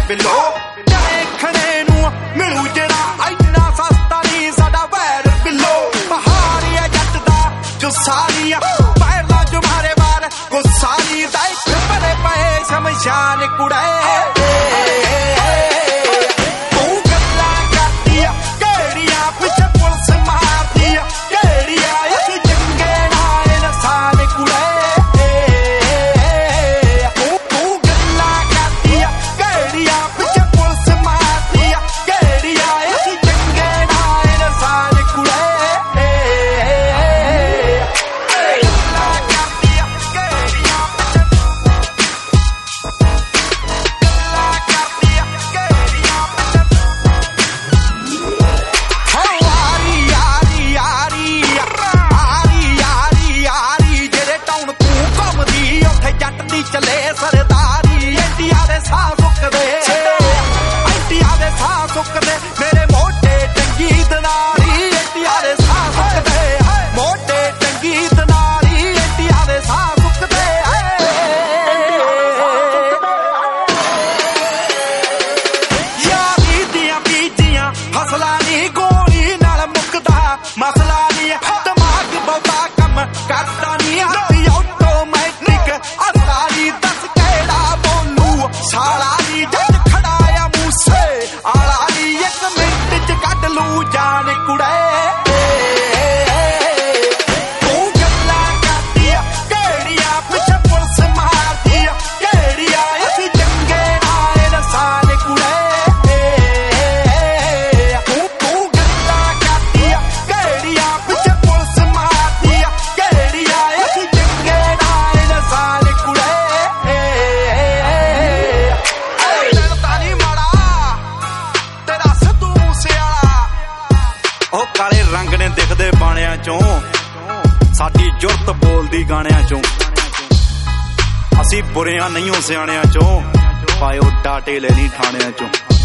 below देखने नू मिलू जरा इन्ना सस्ता नहीं साडा वैर बिलो पहाड़ी है जट दा जो सारिया पैरला जो मारे बार गुस्सा नहीं दाइक बड़े पे शमशान कुड़े चले सरदारी इंडिया दे साह सुकदे इंडिया दे साह सुकदे मेरे मोटे टंगी दनारी इंडिया दे साह सुकदे मोटे टंगी दनारी इंडिया दे साह सुकदे यारी दियां बीजियां फसला नी गोली नाल मुकदा मसला नी दिमाग बहुता कम करदा नी साला नी जट खड़ाया मूसे आला नी एक मिनट च कड लू जान कुड़े तू गल्लां करदी केड़ियां पिछे पुलिस मारदी केड़ियां असी चंगे नाल नसान कुड़े तू गल्लां करदी केड़ियां पिछे पुलिस मारदी केड़ियां असी चंगे नाल नसान कुड़े ਉਹ ਕਾਲੇ ਰੰਗ ਨੇ ਦਿਖਦੇ ਬਾਣਿਆਂ ਚੋਂ ਸਾਡੀ ਜੁਰਤ ਬੋਲਦੀ ਗਾਣਿਆਂ ਚੋਂ ਅਸੀਂ ਬੁਰਿਆਂ ਨਹੀਂ ਹੋ ਸਿਆਣਿਆਂ ਚੋਂ ਪਾਇਓ ਡਾਟੇ ਲੈ ਨਹੀਂ ਠਾਣਿਆਂ ਚੋਂ